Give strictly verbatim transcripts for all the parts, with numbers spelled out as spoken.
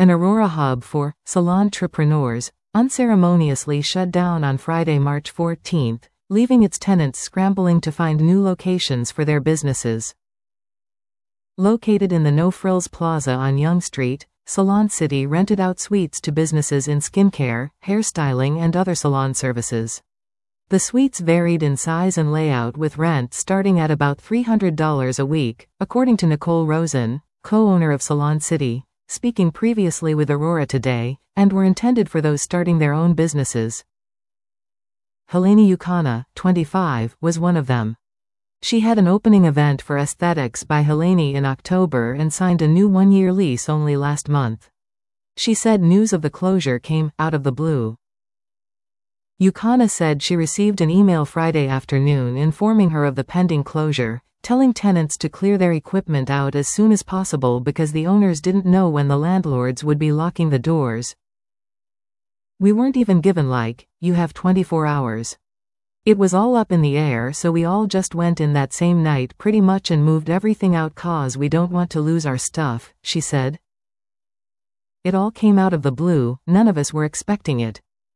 An Aurora hub for salon-trepreneurs unceremoniously shut down on Friday, March fourteenth, leaving its tenants scrambling to find new locations for their businesses. Located in the No Frills Plaza on Yonge Street, Salon City rented out suites to businesses in skincare, hairstyling and other salon services. The suites varied in size and layout, with rent starting at about three hundred dollars a week, according to Nicole Rosen, co-owner of Salon City, speaking previously with Aurora Today, and were intended for those starting their own businesses. Helene Ukana, twenty-five, was one of them. She had an opening event for Aesthetics by Helene in October and signed a new one-year lease only last month. She said news of the closure came out of the blue. Ukana said she received an email Friday afternoon informing her of the pending closure, telling tenants to clear their equipment out as soon as possible because the owners didn't know when the landlords would be locking the doors. "We weren't even given like, you have twenty-four hours. It was all up in the air, so we all just went in that same night pretty much and moved everything out cause we don't want to lose our stuff," she said. "It all came out of the blue, none of us were expecting it."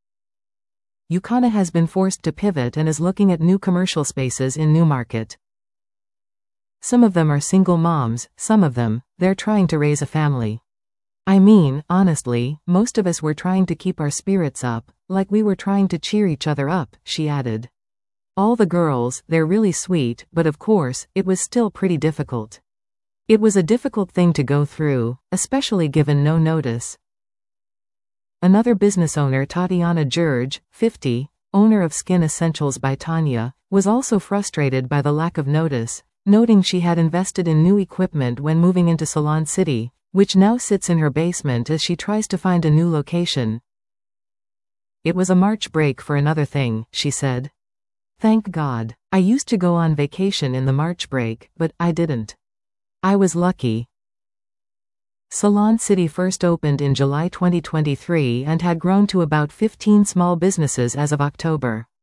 Ukana has been forced to pivot and is looking at new commercial spaces in Newmarket. "Some of them are single moms, some of them, they're trying to raise a family. I mean, honestly, most of us were trying to keep our spirits up, like we were trying to cheer each other up," she added. "All the girls, they're really sweet, but of course, it was still pretty difficult. It was a difficult thing to go through, especially given no notice." Another business owner, Tatiana George, fifty, owner of Skin Essentials by Tanya, was also frustrated by the lack of notice, noting she had invested in new equipment when moving into Salon City, which now sits in her basement as she tries to find a new location. "It was a March break for another thing," she said. "Thank God. I used to go on vacation in the March break, but I didn't. I was lucky." Salon City first opened in July twenty twenty-three and had grown to about fifteen small businesses as of October.